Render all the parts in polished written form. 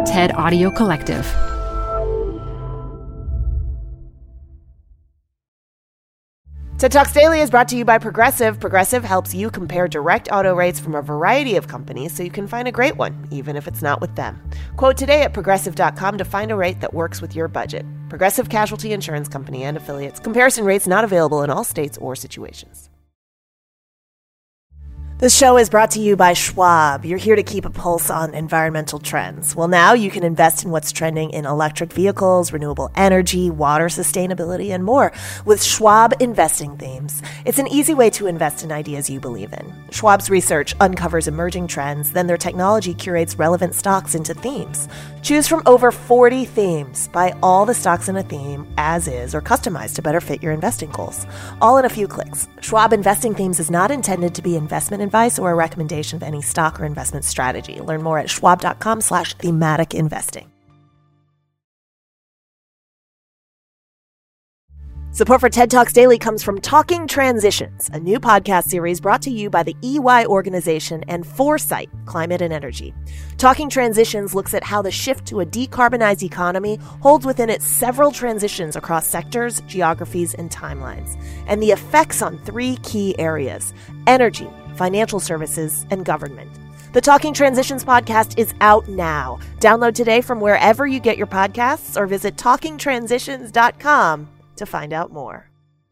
TED Audio Collective. TED Talks Daily is brought to you by Progressive. Progressive helps you compare direct auto rates from a variety of companies so you can find a great one, even if it's not with them. Quote today at Progressive.com to find a rate that works with your budget. Progressive Casualty Insurance Company and Affiliates. Comparison rates not available in all states or situations. This show is brought to you by Schwab. You're here to keep a pulse on environmental trends. Well, now you can invest in what's trending in electric vehicles, renewable energy, water sustainability, and more with Schwab Investing Themes. It's an easy way to invest in ideas you believe in. Schwab's research uncovers emerging trends, then their technology curates relevant stocks into themes. Choose from over 40 themes. Buy all the stocks in a theme as is or customized to better fit your investing goals. All in a few clicks. Schwab Investing Themes is not intended to be investment advice or a recommendation of any stock or investment strategy. Learn more at schwab.com/thematic investing. Support for TED Talks Daily comes from Talking Transitions, a new podcast series brought to you by the EY organization and Foresight Climate and Energy. Talking Transitions looks at how the shift to a decarbonized economy holds within it several transitions across sectors, geographies, and timelines, and the effects on three key areas: energy, financial services, and government. The Talking Transitions podcast is out now. Download today from wherever you get your podcasts or visit talkingtransitions.com to find out more.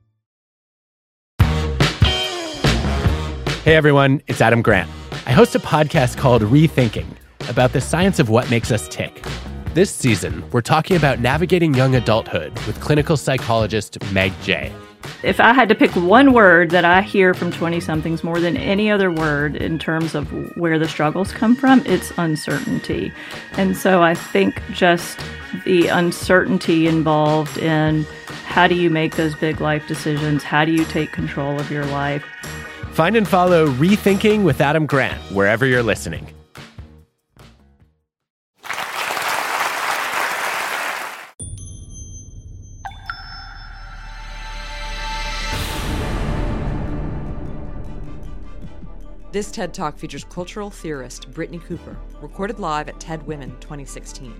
Hey everyone, it's Adam Grant. I host a podcast called Rethinking about the science of what makes us tick. This season, we're talking about navigating young adulthood with clinical psychologist Meg Jay. If I had to pick one word that I hear from 20-somethings more than any other word in terms of where the struggles come from, it's uncertainty. And so I think just the uncertainty involved in how do you make those big life decisions? How do you take control of your life? Find and follow Rethinking with Adam Grant wherever you're listening. This TED Talk features cultural theorist Brittany Cooper, recorded live at TED Women 2016.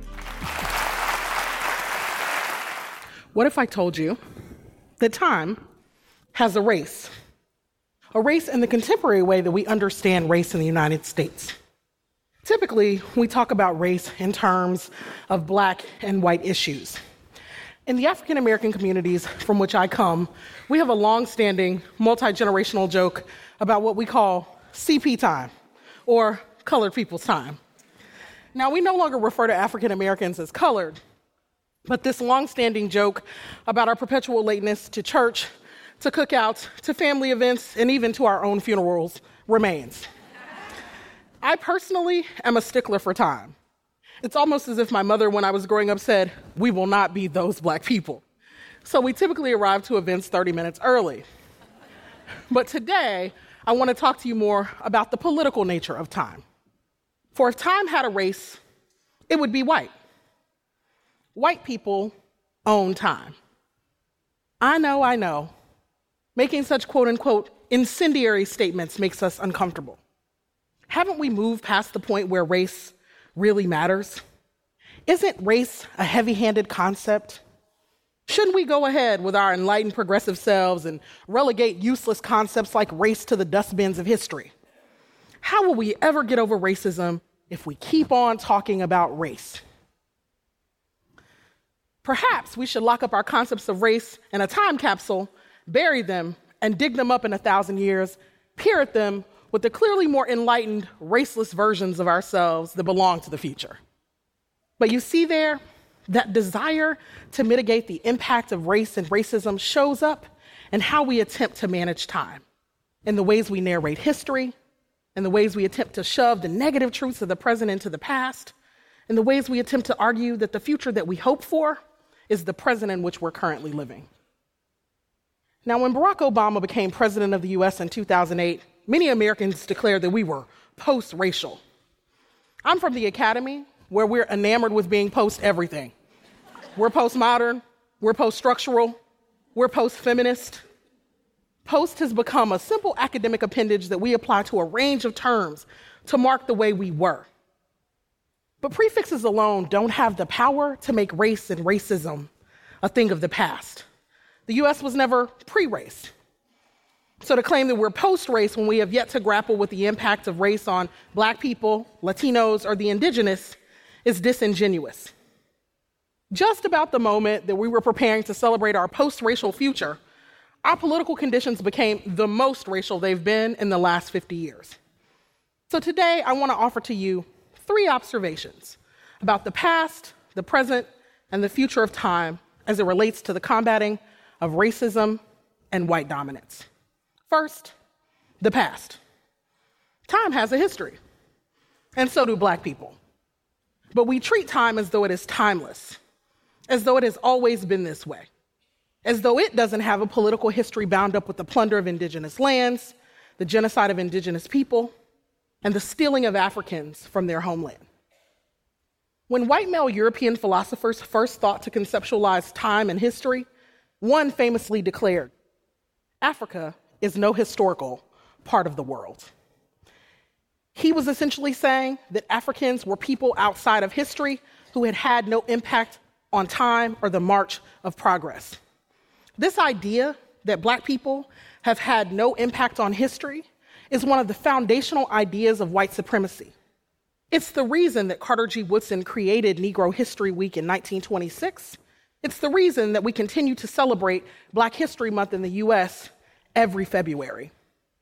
What if I told you that time has a race in the contemporary way that we understand race in the United States? Typically, we talk about race in terms of black and white issues. In the African American communities from which I come, we have a long-standing, multi-generational joke about what we call CP time, or colored people's time. Now, we no longer refer to African Americans as colored, but this long-standing joke about our perpetual lateness to church, to cookouts, to family events, and even to our own funerals remains. I personally am a stickler for time. It's almost as if my mother, when I was growing up, said, "We will not be those black people." So we typically arrive to events 30 minutes early. But today, I want to talk to you more about the political nature of time. For if time had a race, it would be white. White people own time. I know. Making such quote-unquote incendiary statements makes us uncomfortable. Haven't we moved past the point where race really matters? Isn't race a heavy-handed concept? Shouldn't we go ahead with our enlightened progressive selves and relegate useless concepts like race to the dustbins of history? How will we ever get over racism if we keep on talking about race? Perhaps we should lock up our concepts of race in a time capsule, bury them, and dig them up in 1,000 years, peer at them with the clearly more enlightened, raceless versions of ourselves that belong to the future. But you see there, that desire to mitigate the impact of race and racism shows up in how we attempt to manage time, in the ways we narrate history, in the ways we attempt to shove the negative truths of the present into the past, in the ways we attempt to argue that the future that we hope for is the present in which we're currently living. Now, when Barack Obama became president of the US in 2008, many Americans declared that we were post-racial. I'm from the academy, where we're enamored with being post-everything. We're postmodern, we're post-structural, we're post-feminist. Post has become a simple academic appendage that we apply to a range of terms to mark the way we were. But prefixes alone don't have the power to make race and racism a thing of the past. The US was never pre-race. So to claim that we're post-race when we have yet to grapple with the impact of race on Black people, Latinos, or the indigenous is disingenuous. Just about the moment that we were preparing to celebrate our post-racial future, our political conditions became the most racial they've been in the last 50 years. So today, I want to offer to you 3 observations about the past, the present, and the future of time as it relates to the combating of racism and white dominance. First, the past. Time has a history, and so do Black people. But we treat time as though it is timeless, as though it has always been this way, as though it doesn't have a political history bound up with the plunder of indigenous lands, the genocide of indigenous people, and the stealing of Africans from their homeland. When white male European philosophers first thought to conceptualize time and history, one famously declared, "Africa is no historical part of the world." He was essentially saying that Africans were people outside of history who had had no impact on time or the march of progress. This idea that Black people have had no impact on history is one of the foundational ideas of white supremacy. It's the reason that Carter G. Woodson created Negro History Week in 1926. It's the reason that we continue to celebrate Black History Month in the US every February.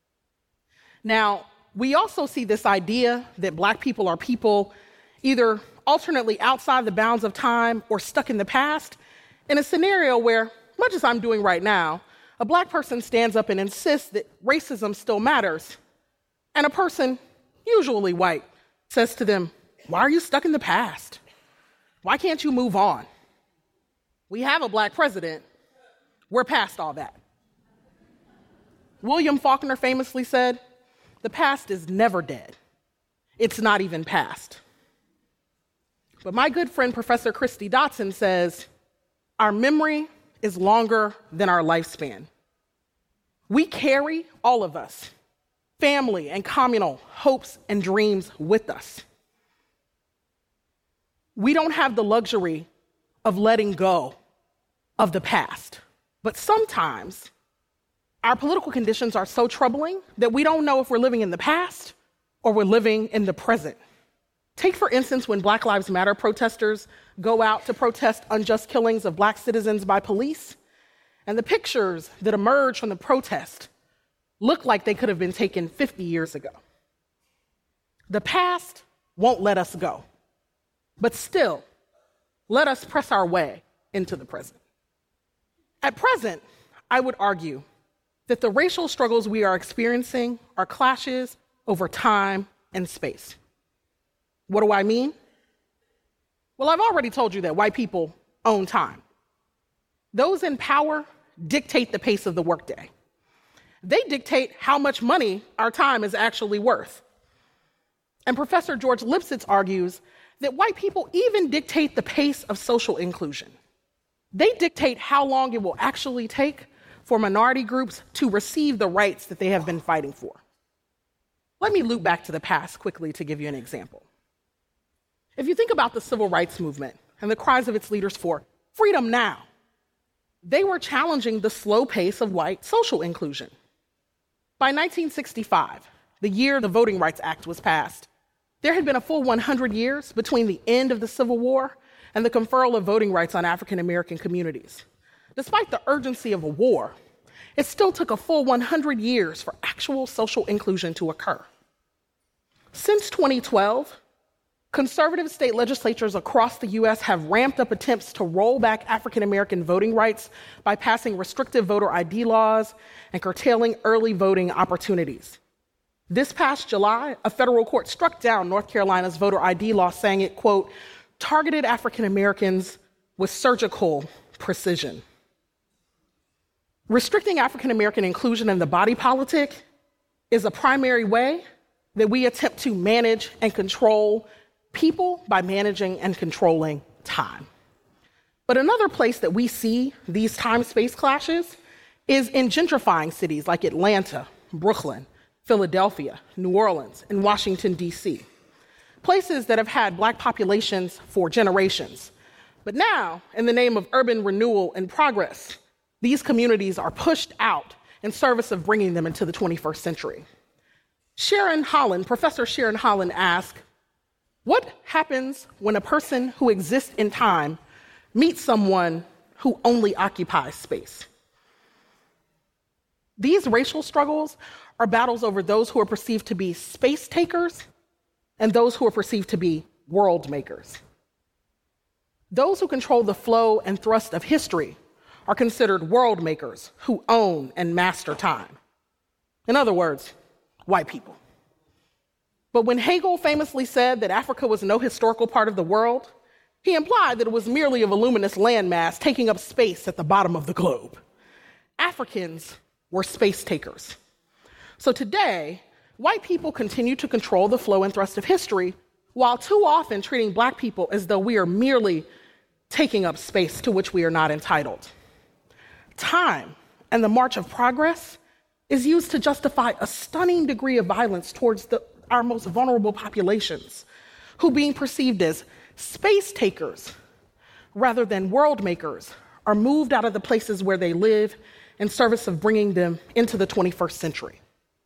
Now, we also see this idea that Black people are people either alternately outside the bounds of time or stuck in the past in a scenario where, much as I'm doing right now, a Black person stands up and insists that racism still matters, and a person, usually white, says to them, "Why are you stuck in the past? Why can't you move on? We have a Black president. We're past all that." William Faulkner famously said, "The past is never dead. It's not even past." But my good friend, Professor Christy Dotson, says, "Our memory is longer than our lifespan." We carry, all of us, family and communal hopes and dreams with us. We don't have the luxury of letting go of the past. But sometimes our political conditions are so troubling that we don't know if we're living in the past or we're living in the present. Take, for instance, when Black Lives Matter protesters go out to protest unjust killings of Black citizens by police, and the pictures that emerge from the protest look like they could have been taken 50 years ago. The past won't let us go, but still, let us press our way into the present. At present, I would argue that the racial struggles we are experiencing are clashes over time and space. What do I mean? Well, I've already told you that white people own time. Those in power dictate the pace of the workday. They dictate how much money our time is actually worth. And Professor George Lipsitz argues that white people even dictate the pace of social inclusion. They dictate how long it will actually take for minority groups to receive the rights that they have been fighting for. Let me loop back to the past quickly to give you an example. If you think about the civil rights movement and the cries of its leaders for freedom now, they were challenging the slow pace of white social inclusion. By 1965, the year the Voting Rights Act was passed, there had been a full 100 years between the end of the Civil War and the conferral of voting rights on African American communities. Despite the urgency of a war, it still took a full 100 years for actual social inclusion to occur. Since 2012, conservative state legislatures across the U.S. have ramped up attempts to roll back African American voting rights by passing restrictive voter ID laws and curtailing early voting opportunities. This past July, a federal court struck down North Carolina's voter ID law, saying it, quote, targeted African Americans with surgical precision. Restricting African American inclusion in the body politic is a primary way that we attempt to manage and control people by managing and controlling time. But another place that we see these time-space clashes is in gentrifying cities like Atlanta, Brooklyn, Philadelphia, New Orleans, and Washington, D.C. places that have had Black populations for generations. But now, in the name of urban renewal and progress, these communities are pushed out in service of bringing them into the 21st century. Professor Sharon Holland asked, what happens when a person who exists in time meets someone who only occupies space? These racial struggles are battles over those who are perceived to be space takers and those who are perceived to be world makers. Those who control the flow and thrust of history are considered world makers who own and master time. In other words, white people. But when Hegel famously said that Africa was no historical part of the world, he implied that it was merely a voluminous landmass taking up space at the bottom of the globe. Africans were space takers. So today, white people continue to control the flow and thrust of history, while too often treating Black people as though we are merely taking up space to which we are not entitled. Time and the march of progress is used to justify a stunning degree of violence towards our most vulnerable populations, who, being perceived as space takers rather than world makers, are moved out of the places where they live in service of bringing them into the 21st century.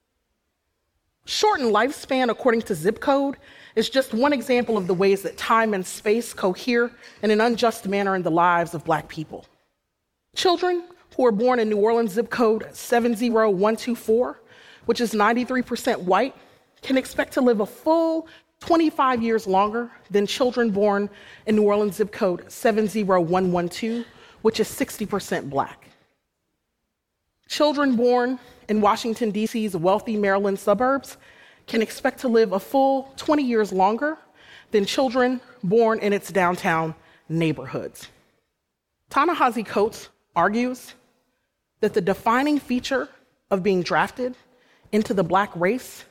Shortened lifespan, according to Zip Code, is just one example of the ways that time and space cohere in an unjust manner in the lives of Black people. Children who are born in New Orleans zip code 70124, which is 93% white, can expect to live a full 25 years longer than children born in New Orleans zip code 70112, which is 60% Black. Children born in Washington, D.C.'s wealthy Maryland suburbs can expect to live a full 20 years longer than children born in its downtown neighborhoods. Ta-Nehisi Coates argues that the defining feature of being drafted into the Black race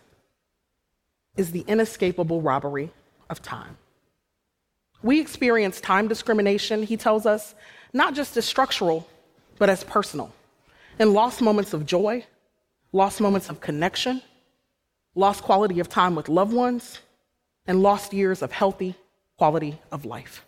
is the inescapable robbery of time. We experience time discrimination, he tells us, not just as structural, but as personal, in lost moments of joy, lost moments of connection, lost quality of time with loved ones, and lost years of healthy quality of life.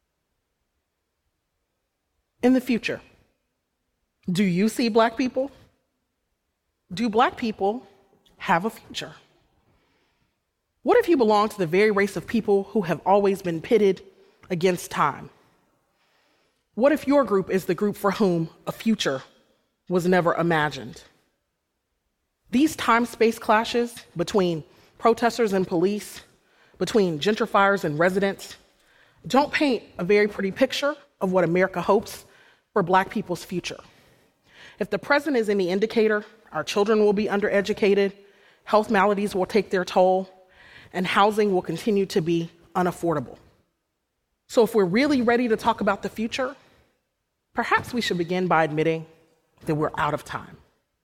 In the future, do you see Black people? Do Black people have a future? What if you belong to the very race of people who have always been pitted against time? What if your group is the group for whom a future was never imagined? These time-space clashes between protesters and police, between gentrifiers and residents, don't paint a very pretty picture of what America hopes for Black people's future. If the present is any indicator, our children will be undereducated, health maladies will take their toll, and housing will continue to be unaffordable. So if we're really ready to talk about the future, perhaps we should begin by admitting that we're out of time.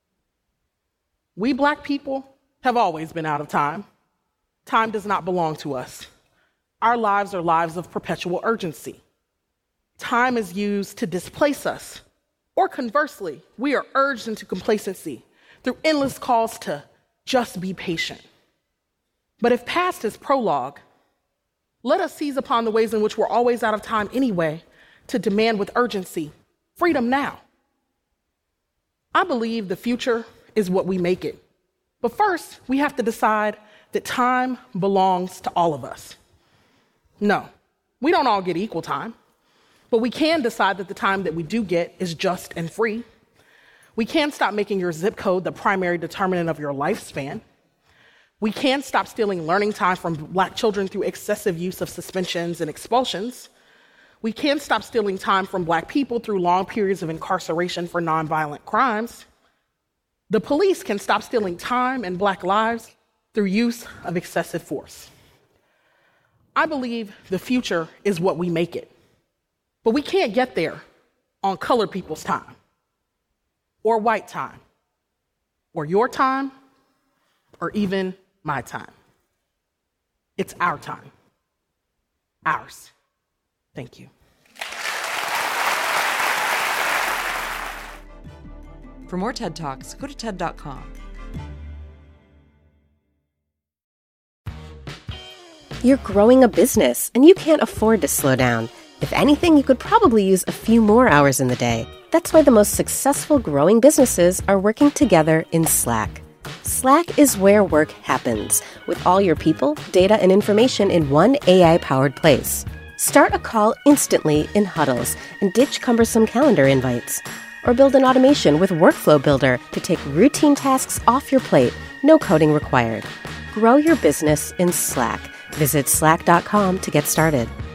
We Black people have always been out of time. Time does not belong to us. Our lives are lives of perpetual urgency. Time is used to displace us, or conversely, we are urged into complacency through endless calls to just be patient. But if past is prologue, let us seize upon the ways in which we're always out of time anyway to demand with urgency freedom now. I believe the future is what we make it. But first, we have to decide that time belongs to all of us. No, we don't all get equal time, but we can decide that the time that we do get is just and free. We can stop making your zip code the primary determinant of your lifespan. We can stop stealing learning time from Black children through excessive use of suspensions and expulsions. We can stop stealing time from Black people through long periods of incarceration for nonviolent crimes. The police can stop stealing time and Black lives through use of excessive force. I believe the future is what we make it. But we can't get there on colored people's time, or white time, or your time, or even my time. It's our time. Ours. Thank you. For more TED Talks, go to TED.com. You're growing a business, and you can't afford to slow down. If anything, you could probably use a few more hours in the day. That's why the most successful growing businesses are working together in Slack. Slack is where work happens, with all your people, data, and information in one AI-powered place. Start a call instantly in huddles and ditch cumbersome calendar invites. Or build an automation with Workflow Builder to take routine tasks off your plate, no coding required. Grow your business in Slack. Visit slack.com to get started.